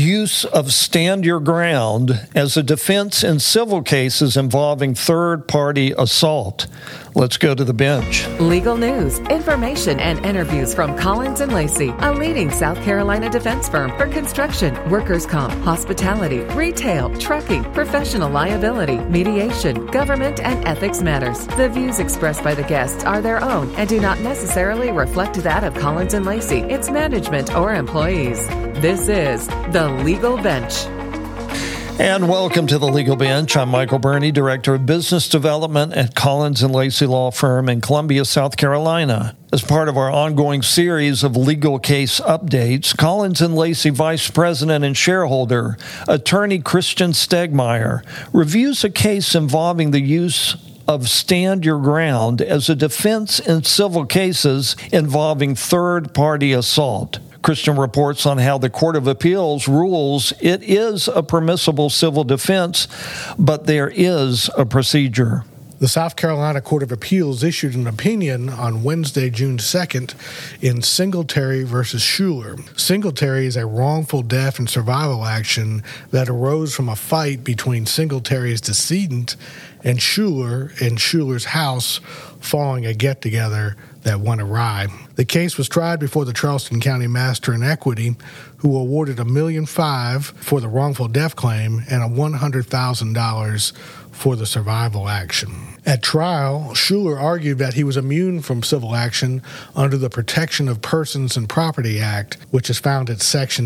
use of stand your ground as a defense in civil cases involving third-party assault. Let's go to the bench. Legal news, information, and interviews from Collins & Lacey, a leading South Carolina defense firm for construction, workers' comp, hospitality, retail, trucking, professional liability, mediation, government, and ethics matters. The views expressed by the guests are their own and do not necessarily reflect that of Collins & Lacey, its management, or employees. This is The Legal Bench. And welcome to the Legal Bench. I'm Michael Burney, Director of Business Development at Collins & Lacey Law Firm in Columbia, South Carolina. As part of our ongoing series of legal case updates, Collins & Lacey Vice President and shareholder, Attorney Christian Stegmeyer, reviews a case involving the use of stand your ground as a defense in civil cases involving third-party assault. Christian reports on how the Court of Appeals rules it is a permissible civil defense, but there is a procedure. The South Carolina Court of Appeals issued an opinion on Wednesday, June 2nd, in Singletary v. Shuler. Singletary is a wrongful death and survival action that arose from a fight between Singletary's decedent and Shuler in Shuler's house following a get-together that went awry. The case was tried before the Charleston County Master in Equity, who awarded $1.5 million for the wrongful death claim and $100,000 for the survival action. At trial, Shuler argued that he was immune from civil action under the Protection of Persons and Property Act, which is found at Section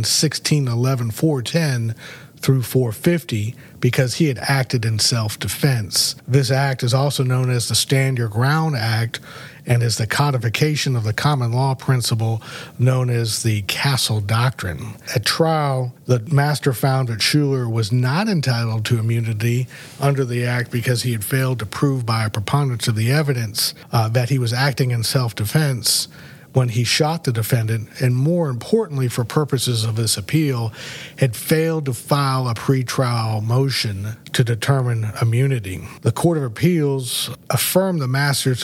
1611-410 through 450, because he had acted in self-defense. This act is also known as the Stand Your Ground Act and is the codification of the common law principle known as the Castle Doctrine. At trial, the master found that Shuler was not entitled to immunity under the act because he had failed to prove by a preponderance of the evidence that he was acting in self-defense when he shot the defendant, and more importantly for purposes of this appeal, had failed to file a pretrial motion to determine immunity. The Court of Appeals affirmed the master's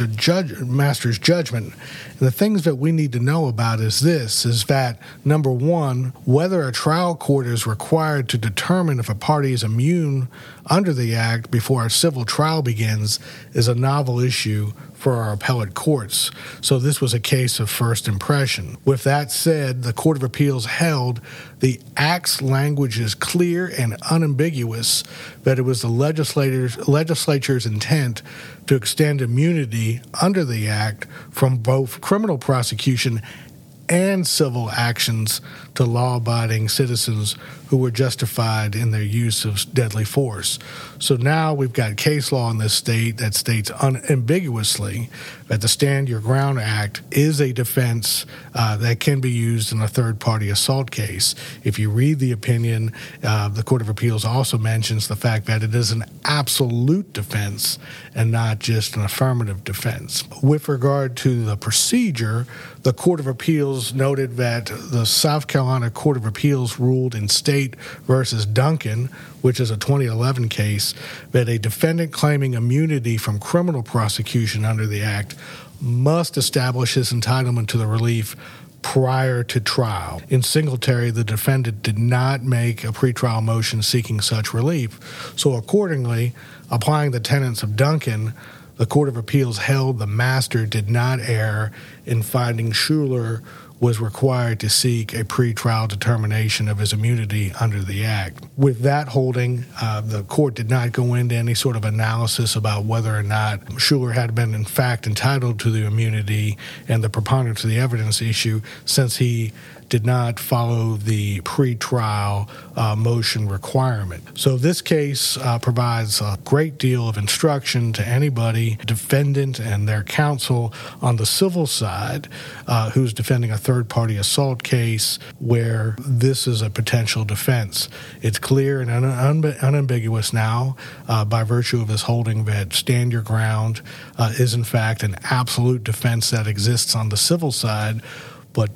judgment. And the things that we need to know about is that, number one, whether a trial court is required to determine if a party is immune under the act before a civil trial begins is a novel issue for our appellate courts. So this was a case of first impression. With that said, the Court of Appeals held the Act's language is clear and unambiguous, that it was the legislature's intent to extend immunity under the Act from both criminal prosecution and civil actions to law-abiding citizens who were justified in their use of deadly force. So now we've got case law in this state that states unambiguously that the Stand Your Ground Act is a defense that can be used in a third-party assault case. If you read the opinion, the Court of Appeals also mentions the fact that it is an absolute defense and not just an affirmative defense. With regard to the procedure, the Court of Appeals noted that the South Carolina Court of Appeals ruled in State v. Duncan, which is a 2011 case, that a defendant claiming immunity from criminal prosecution under the Act must establish his entitlement to the relief prior to trial. In Singletary, the defendant did not make a pretrial motion seeking such relief. So accordingly, applying the tenets of Duncan, the Court of Appeals held the master did not err in finding Shuler was required to seek a pretrial determination of his immunity under the Act. With that holding, the court did not go into any sort of analysis about whether or not Shuler had been in fact entitled to the immunity and the preponderance of the evidence issue, since he did not follow the pretrial motion requirement. So this case provides a great deal of instruction to anybody, defendant and their counsel on the civil side, who's defending a third-party assault case where this is a potential defense. It's clear and unambiguous now by virtue of this holding that Stand Your Ground is in fact an absolute defense that exists on the civil side, but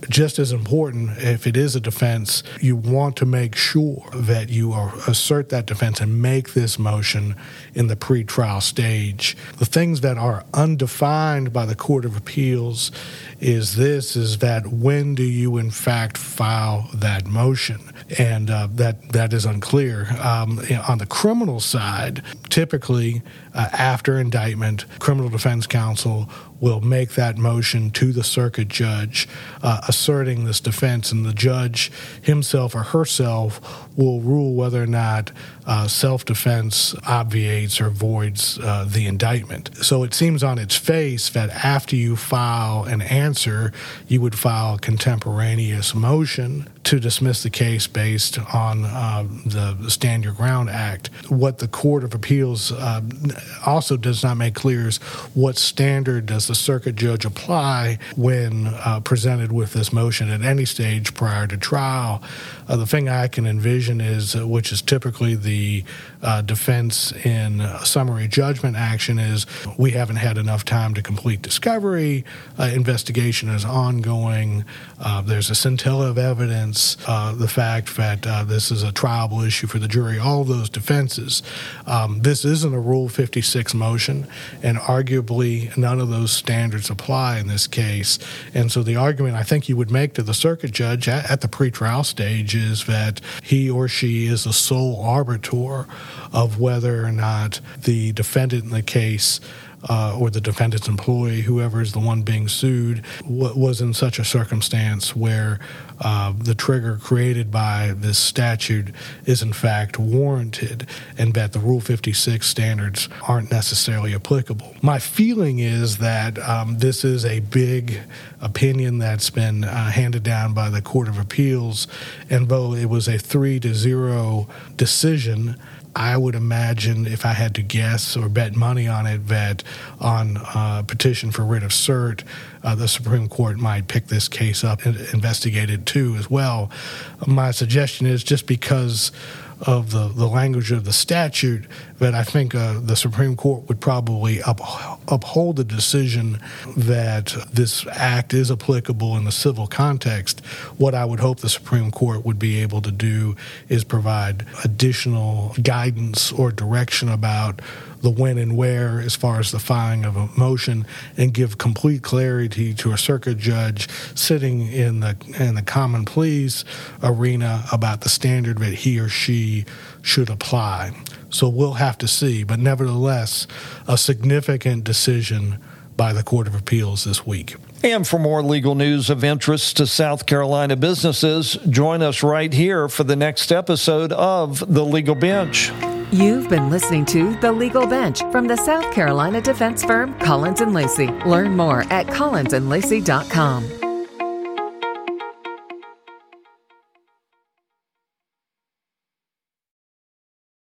just as important, if it is a defense, you want to make sure that you assert that defense and make this motion in the pretrial stage. The things that are undefined by the Court of Appeals is that when do you in fact file that motion? And that is unclear. On the criminal side, typically after indictment, criminal defense counsel will make that motion to the circuit judge asserting this defense, and the judge himself or herself will rule whether or not self-defense obviates or voids the indictment. So it seems on its face that after you file an answer, you would file a contemporaneous motion to dismiss the case based on the Stand Your Ground Act. What the Court of Appeals also does not make clear is what standard does the circuit judge apply when presented with this motion at any stage prior to trial. The thing I can envision is, which is typically the defense in a summary judgment action, is we haven't had enough time to complete discovery, investigation is ongoing, there's a scintilla of evidence, the fact that this is a triable issue for the jury, all those defenses. This isn't a Rule 56 motion, and arguably none of those standards apply in this case. And so the argument I think you would make to the circuit judge at the pretrial stage is that he or she is the sole arbiter of whether or not the defendant in the case or the defendant's employee, whoever is the one being sued, was in such a circumstance where the trigger created by this statute is in fact warranted, and that the Rule 56 standards aren't necessarily applicable. My feeling is that this is a big opinion that's been handed down by the Court of Appeals, and though it was a 3-0 decision, I would imagine, if I had to guess or bet money on it, that on petition for writ of cert, the Supreme Court might pick this case up and investigate it too as well. My suggestion is, just because of the language of the statute, that I think the Supreme Court would probably uphold the decision that this act is applicable in the civil context. What I would hope the Supreme Court would be able to do is provide additional guidance or direction about the when and where as far as the filing of a motion, and give complete clarity to a circuit judge sitting in the common pleas arena about the standard that he or she should apply. So we'll have to see, but nevertheless, a significant decision by the Court of Appeals this week. And for more legal news of interest to South Carolina businesses, join us right here for the next episode of The Legal Bench. You've been listening to The Legal Bench from the South Carolina defense firm Collins & Lacey. Learn more at collinsandlacey.com.